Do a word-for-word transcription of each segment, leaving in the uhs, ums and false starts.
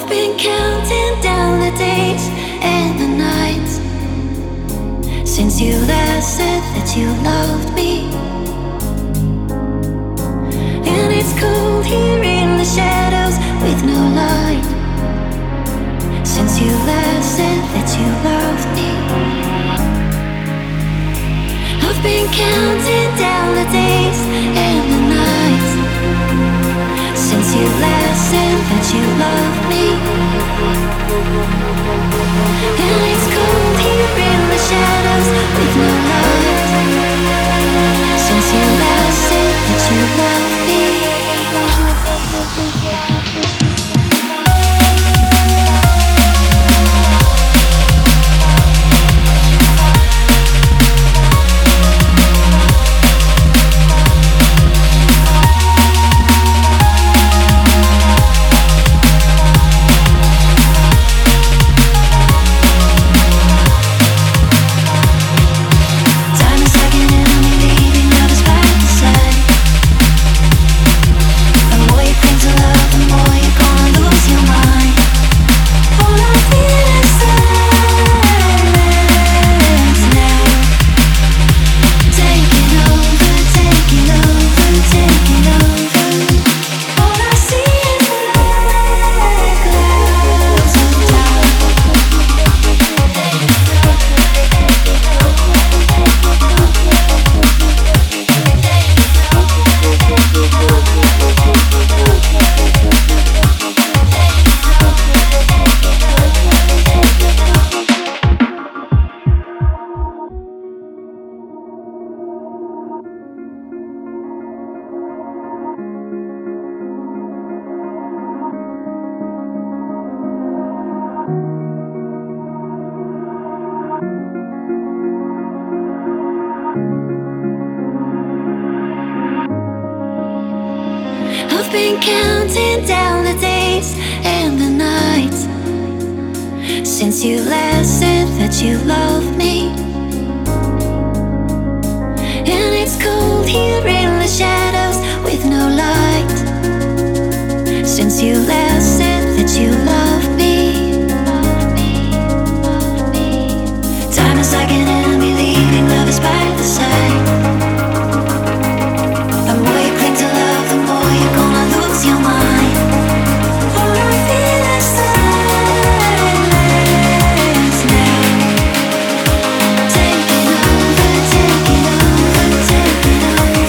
been counting down the days and the nights since you last said that you loved me. And it's cold here in the shadows with no light since you last said that you loved me. I've been counting down the days and the nights since you last said that you loved me. And it's cold here in the shadows with no light since you last said that you loved me. I've been counting down the days and the nights since you last said that you loved me. And it's cold here in the shadows with no light since you last said that you loved me. Time is like an enemy leaving lovers by the side. The more you cling to love, the more you're gonna lose your mind. All I feel is silence now, taking over, taking over, taking over.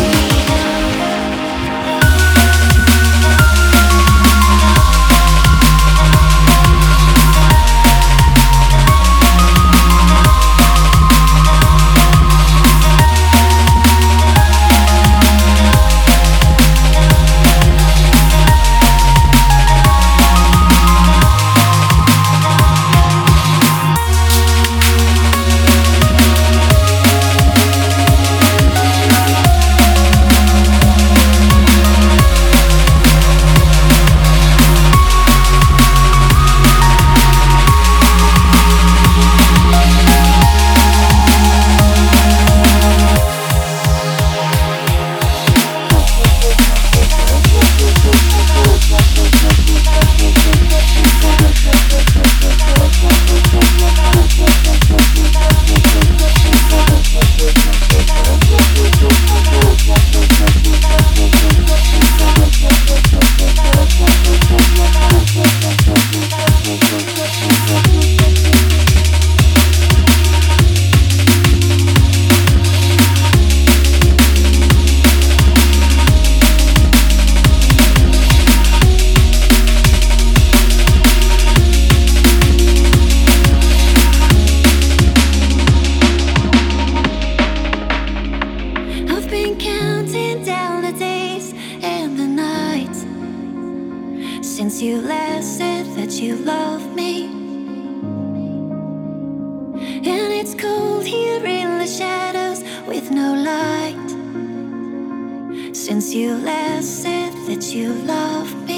Since you last said that you loved me. And it's cold here in the shadows with no light since you last said that you loved me.